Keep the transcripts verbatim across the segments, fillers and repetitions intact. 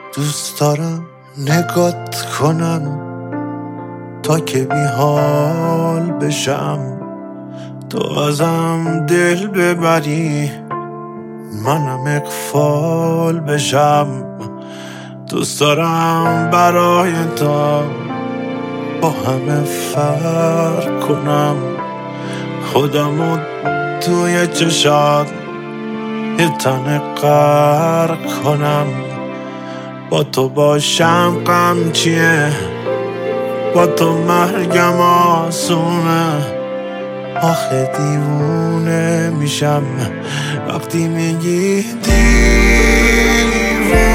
دوست دارم نگات کنم تا که بی حال بشم، تو ازم دل ببری منم اغفال بشم. دوست دارم برای تو با همه فرق کنم، خودمو توی چشات یه تن غرق کنم. با تو باشم غم چیه، با تو مرگم آسونه. آخه دیوونه میشم وقتی میگی دیوونه.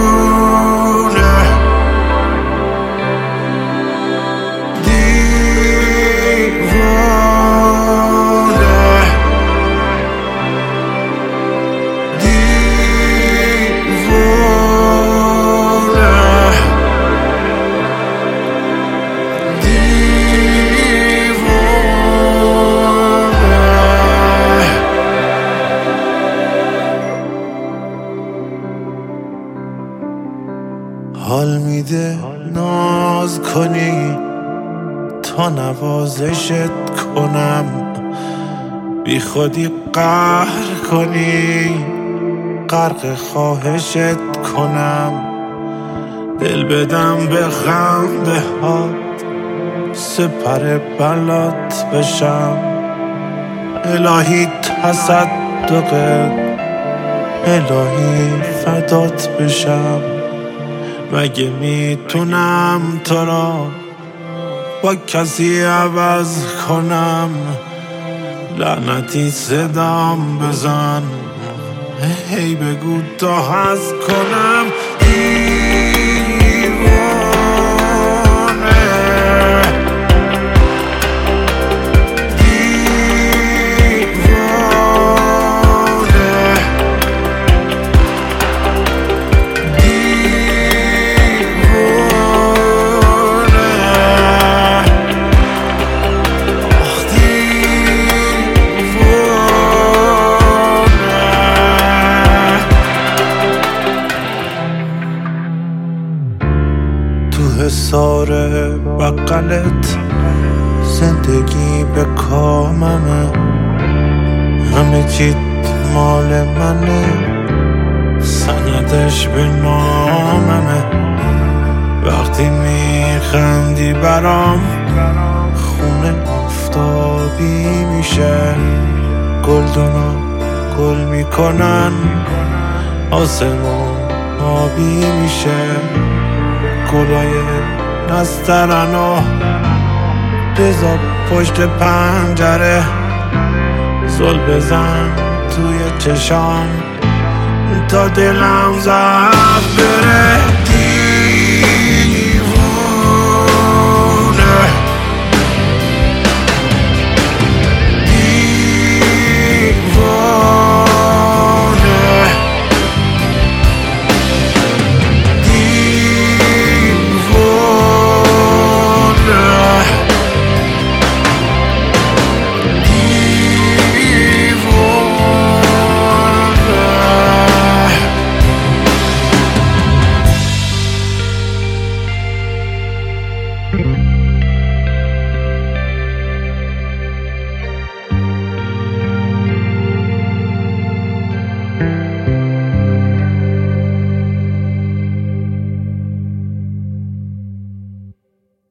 حال میده ناز کنی تا نوازشت کنم، بی خودی قهر کنی غرق خواهشت کنم. دل بدم به خنده هات سپر بلات بشم، الهی تصدقت الهی فدات بشم. مگه میتونم تو را با کسی عوض کنم؟ لعنتی صدام بزن هی بگو تا هست کنم. حصار بقلت زندگی به کاممه، همه چیت مال منه، سندش به ناممه. وقتی میخندی برام خونه آفتابی میشه، گلدونا گل میکنن آسمون آبی میشه. گلای نسترنو بذار پشت پنجره، زل بزن توی چشام تا دلم زد